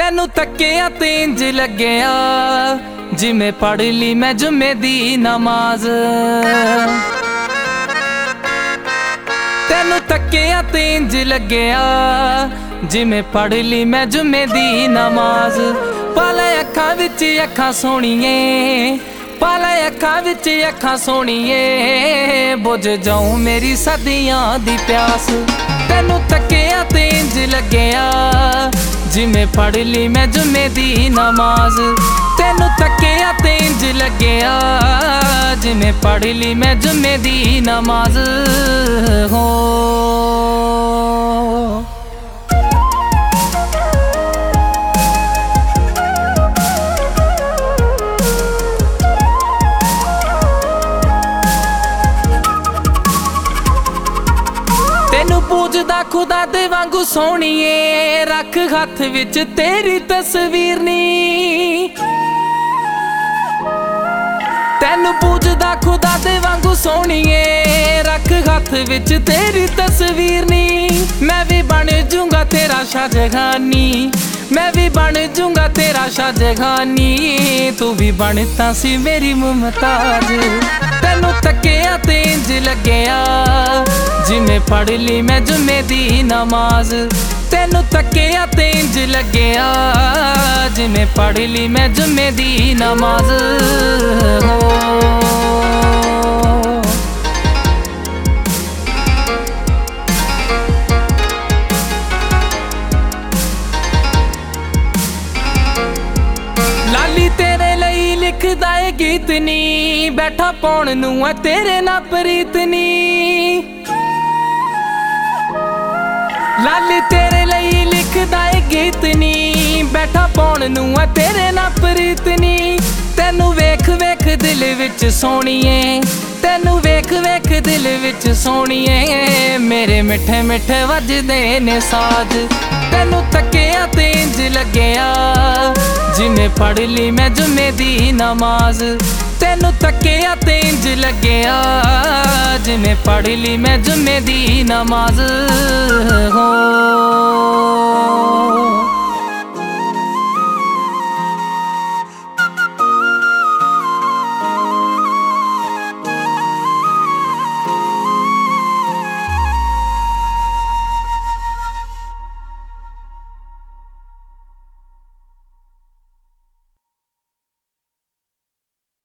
ਤੈਨੂੰ ਤੱਕਿਆ ਤੇ ਇੰਜ ਲੱਗਿਆ ਜਿਵੇਂ ਪੜ ਲਈ ਮੈਂ ਜੁਮੇ ਦੀ ਨਮਾਜ਼। ਤੈਨੂੰ ਤੱਕਿਆ ਤੇ ਇੰਜ ਲੱਗਿਆ ਜਿਵੇਂ ਪੜ ਲਈ ਮੈਂ ਜੁਮੇ ਦੀ ਨਮਾਜ਼। ਪਾਲੇ ਅੱਖਾਂ ਵਿੱਚ ਅੱਖਾਂ ਸੋਹਣੀਏ, ਪਾਲੇ ਅੱਖਾਂ ਵਿੱਚ ਅੱਖਾਂ ਸੋਹਣੀਏ, ਬੁਝ ਜਾਊ ਮੇਰੀ ਸਦੀਆਂ ਦੀ ਪਿਆਸ। ਤੈਨੂੰ ਤੱਕਿਆ ਤੇ ਇੰਜ ਲੱਗਿਆ ਜਿਵੇਂ ਪੜ ਲਈ ਮੈਂ ਜੁਮੇ ਦੀ ਨਮਾਜ਼। ਤੈਨੂੰ ਤੱਕਿਆ ਤੇ ਇੰਜ ਲੱਗਿਆ ਜਿਵੇਂ ਪੜ ਲਈ ਮੈਂ ਜੁਮੇ ਦੀ ਨਮਾਜ਼ ਹੋ। ਤੈਨੂੰ ਪੂਜਦਾ ਖੁਦਾ ਦੇ ਵਾਂਗੂ ਸੋਹਣੀਏ, ਰੱਖ ਹੱਥ ਵਿੱਚ ਤੇਰੀ ਤਸਵੀਰ ਨੀ। ਤੈਨੂੰ ਪੂਜਦਾ ਖੁਦਾ ਦੇ ਵਾਂਗੂ ਸੋਹਣੀਏ, ਰੱਖ ਹੱਥ ਵਿੱਚ ਤੇਰੀ ਤਸਵੀਰ ਨੀ। ਮੈਂ ਵੀ ਬਣ ਜੂੰਗਾ ਤੇਰਾ ਸ਼ਾਹਜਹਾਨੀ, ਮੈਂ ਵੀ ਬਣ ਜੂੰਗਾ ਤੇਰਾ ਸ਼ਾਹਜਹਾਨੀ, ਤੂੰ ਵੀ ਬਣ ਤਾਂ ਸੀ ਮੇਰੀ ਮੁਮਤਾਜ਼। ਤੈਨੂੰ ਤੱਕਿਆ ਤੇ ਇੰਜ ਲੱਗਿਆ ਜਿਵੇਂ ਪੜ ਲਈ ਮੈਂ ਜੁਮੇ ਦੀ ਨਮਾਜ਼। ਤੈਨੂੰ ਤੱਕਿਆ ਤੇ ਇੰਜ ਲੱਗਿਆ ਜਿਵੇਂ ਪੜ ਲਈ ਮੈਂ ਜੁਮੇ ਦੀ ਨਮਾਜ਼ ਹੋ। ਲਾਲੀ ਤੇਰੇ ਲਈ ਲਿਖਦਾ ਏ ਗੀਤ ਨੀ, ਬੈਠਾ ਪਾਉਣ ਨੂੰ ਆ ਤੇਰੇ ਨਾਲ ਪ੍ਰੀਤ ਨੀ। ਲਾਲੀ ਤੇਰੇ ਲਈ ਲਿਖਦਾ ਏ ਗੀਤ ਨੀ, ਬੈਠਾ ਪਾਉਣ ਨੂੰ ਆ ਤੇਰੇ ਨਾਲ ਪ੍ਰੀਤ ਨੀ। ਤੈਨੂੰ ਵੇਖ ਵੇਖ ਦਿਲ ਵਿੱਚ ਸੋਹਣੀਏ, ਤੈਨੂੰ ਵੇਖ ਵੇਖ ਦਿਲ ਵਿੱਚ ਸੋਹਣੀਏ, ਮੇਰੇ ਮਿੱਠੇ ਮਿੱਠੇ ਵੱਜਦੇ ਨੇ ਸਾਜ਼। ਤੈਨੂੰ ਤੱਕਿਆ ਤੇ ਇੰਜ ਲੱਗਿਆ ਜਿਵੇਂ ਪੜ ਲਈ ਮੈਂ ਜੁਮੇ ਦੀ ਨਮਾਜ਼। ਤੈਨੂੰ ਤੱਕਿਆ ਤੇ ਇੰਜ ਲੱਗਿਆ ਜਿਵੇਂ ਪੜ ਲਈ ਮੈਂ ਜੁਮੇ ਦੀ ਨਮਾਜ਼ ਹੋ।